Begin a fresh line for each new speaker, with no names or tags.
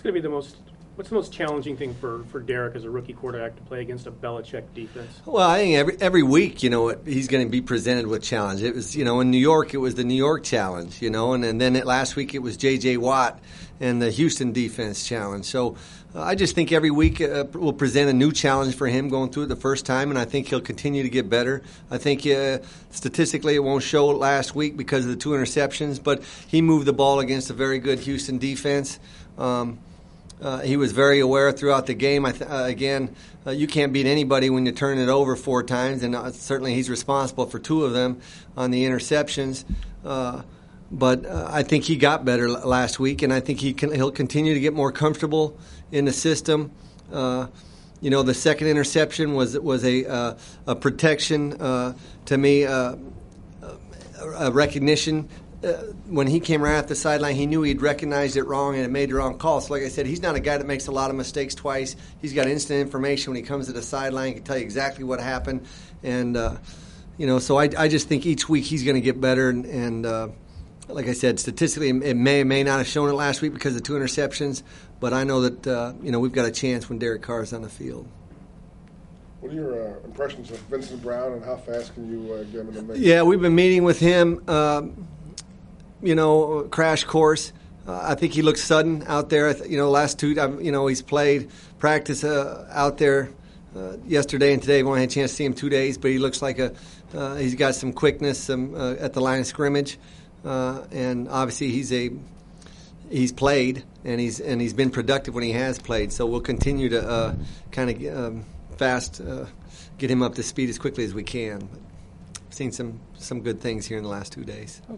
going to be what's the most challenging thing for Derek as a rookie quarterback to play against a Belichick defense?
Well, I think every week, he's going to be presented with challenge. It was, in New York, it was the New York challenge, and then last week it was J.J. Watt and the Houston defense challenge. So I just think every week will present a new challenge for him going through it the first time, and I think he'll continue to get better. I think statistically it won't show last week because of the 2 interceptions, but he moved the ball against a very good Houston defense. He was very aware throughout the game. You can't beat anybody when you turn it over 4 times, and certainly he's responsible for 2 of them on the interceptions. But I think he got better last week, and I think he'll continue to get more comfortable in the system. The second interception was a protection to me, a recognition. When he came right off the sideline, he knew he'd recognized it wrong and had made the wrong call. So like I said, he's not a guy that makes a lot of mistakes twice. He's got instant information when he comes to the sideline. He can tell you exactly what happened. And, so I just think each week he's going to get better. And like I said, statistically, it may or may not have shown it last week because of 2 interceptions. But I know that, we've got a chance when Derek Carr is on the field.
What are your impressions of Vincent Brown, and how fast can you get him in the mix?
Yeah, we've been meeting with him. Crash course. I think he looks sudden out there. Last 2, he's played practice out there yesterday and today. I've only had a chance to see him 2 days, but he looks like he's got some quickness at the line of scrimmage, and obviously he's played and he's been productive when he has played. So we'll continue to get him up to speed as quickly as we can. Seen some good things here in the last 2 days.